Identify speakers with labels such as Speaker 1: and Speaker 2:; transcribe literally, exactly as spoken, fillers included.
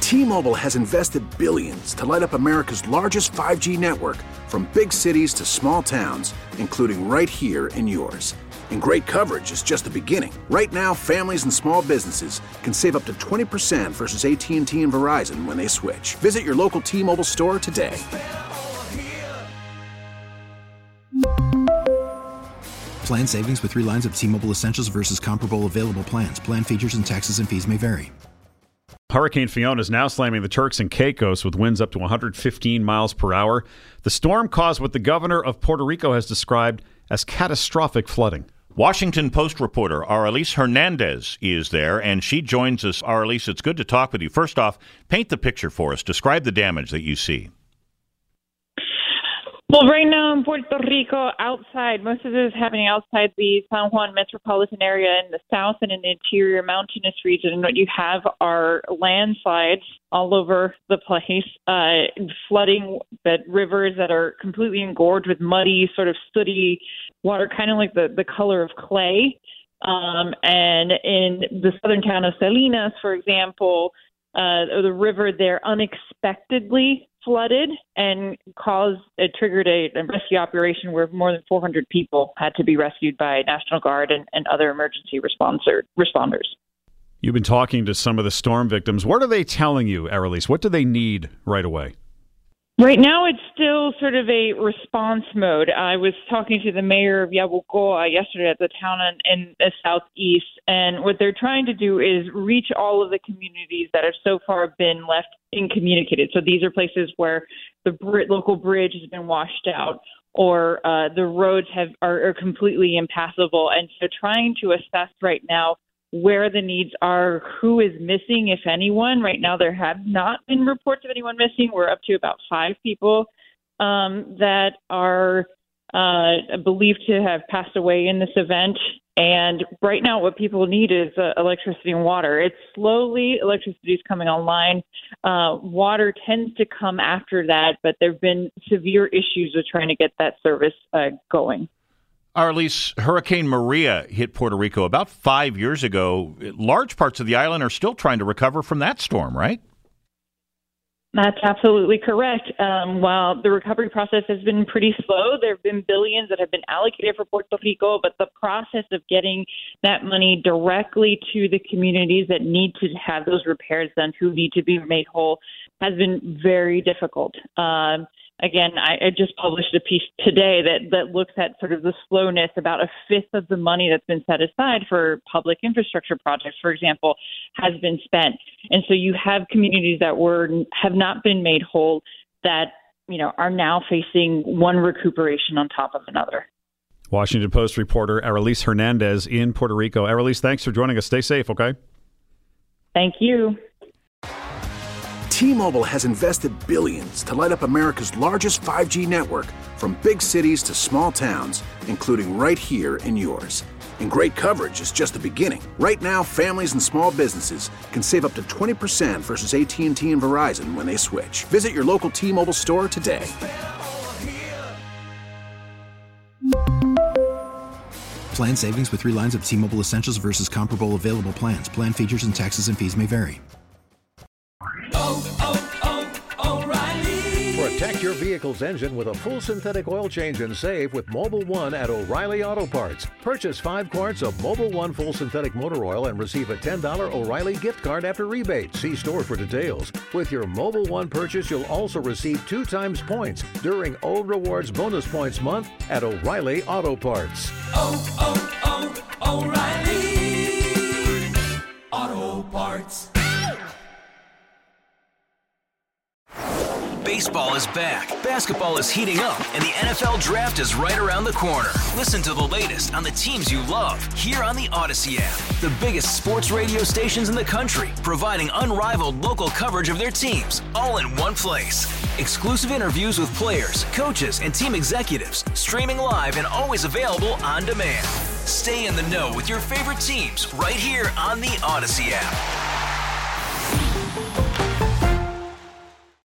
Speaker 1: T-Mobile has invested billions to light up America's largest five G network, from big cities to small towns, including right here in yours. And great coverage is just the beginning. Right now, families and small businesses can save up to twenty percent versus A T and T and Verizon when they switch. Visit your local T-Mobile store today.
Speaker 2: Plan savings with three lines of T-Mobile Essentials versus comparable available plans. Plan features and taxes and fees may vary.
Speaker 3: Hurricane Fiona is now slamming the Turks and Caicos with winds up to one hundred fifteen miles per hour. The storm caused what the governor of Puerto Rico has described as catastrophic flooding.
Speaker 4: Washington Post reporter Aurelice Hernandez is there, and she joins us. Aurelice, it's good to talk with you. First off, paint the picture for us. Describe the damage that you see.
Speaker 5: Well, right now in Puerto Rico, outside, most of it is happening outside the San Juan metropolitan area in the south and in the interior mountainous region. And what you have are landslides all over the place, uh, flooding that rivers that are completely engorged with muddy, sort of sooty water, kind of like the, the color of clay. Um, and in the southern town of Salinas, for example, uh, the river there unexpectedly flooded and caused it triggered a, a rescue operation where more than four hundred people had to be rescued by National Guard and, and other emergency responser, responders.
Speaker 3: You've been talking to some of the storm victims. What are they telling you, Aurelice? What do they need right away?
Speaker 5: Right now, it's still sort of a response mode. I was talking to the mayor of Yabucoa yesterday at the town in, in the southeast, and what they're trying to do is reach all of the communities that have so far been left incommunicated. So these are places where the br- local bridge has been washed out, or uh, the roads have are, are completely impassable. And so trying to assess right now where the needs are, who is missing, if anyone. Right now, there have not been reports of anyone missing. We're up to about five people um, that are uh, believed to have passed away in this event. And right now, what people need is uh, electricity and water. It's slowly, electricity is coming online. Uh, water tends to come after that, but there have been severe issues with trying to get that service uh, going.
Speaker 4: Aurelice, Hurricane Maria hit Puerto Rico about five years ago. Large parts of the island are still trying to recover from that storm, right?
Speaker 5: That's absolutely correct. Um, while the recovery process has been pretty slow, there have been billions that have been allocated for Puerto Rico, but the process of getting that money directly to the communities that need to have those repairs done, who need to be made whole, has been very difficult. Um, Again, I, I just published a piece today that, that looks at sort of the slowness. About a fifth of the money that's been set aside for public infrastructure projects, for example, has been spent. And so you have communities that were have not been made whole that, you know, are now facing one recuperation on top of another.
Speaker 3: Washington Post reporter Aurelice Hernandez in Puerto Rico. Aurelice, thanks for joining us. Stay safe, okay?
Speaker 5: Thank you.
Speaker 1: T-Mobile has invested billions to light up America's largest five G network, from big cities to small towns, including right here in yours. And great coverage is just the beginning. Right now, families and small businesses can save up to twenty percent versus A T and T and Verizon when they switch. Visit your local T-Mobile store today.
Speaker 2: Plan savings with three lines of T-Mobile Essentials versus comparable available plans. Plan features and taxes and fees may vary.
Speaker 6: Oh, oh, oh, O'Reilly. Protect your vehicle's engine with a full synthetic oil change and save with Mobil one at O'Reilly Auto Parts. Purchase five quarts of Mobil one full synthetic motor oil and receive a ten dollars O'Reilly gift card after rebate. See store for details. With your Mobil one purchase, you'll also receive two times points during O Rewards Bonus Points Month at O'Reilly Auto Parts.
Speaker 7: Oh, oh, oh, O'Reilly Auto Parts.
Speaker 8: Baseball is back, basketball is heating up, and the N F L Draft is right around the corner. Listen to the latest on the teams you love here on the Odyssey app. The biggest sports radio stations in the country, providing unrivaled local coverage of their teams, all in one place. Exclusive interviews with players, coaches, and team executives, streaming live and always available on demand. Stay in the know with your favorite teams right here on the Odyssey app.